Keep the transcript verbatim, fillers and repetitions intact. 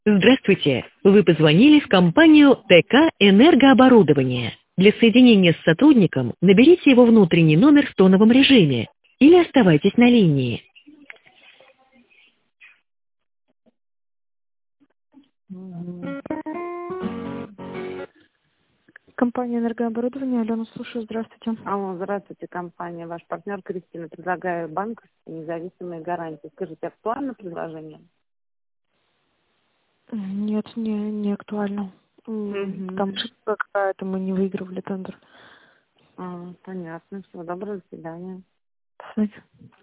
Здравствуйте! Вы позвонили в компанию ТК «Энергооборудование». Для соединения с сотрудником наберите его внутренний номер в тоновом режиме или оставайтесь на линии. Мгм. Компания «Энергооборудование». Алена, слушаю. Здравствуйте. Алло, здравствуйте, компания. Ваш партнер Кристина. Предлагаю банковские независимые гарантии. Скажите, актуально предложение? Нет, не, не актуально. М, Угу. Там ошибка какая-то, мы не выигрывали тендер. А, понятно. Всего доброго, до свидания. До свидания.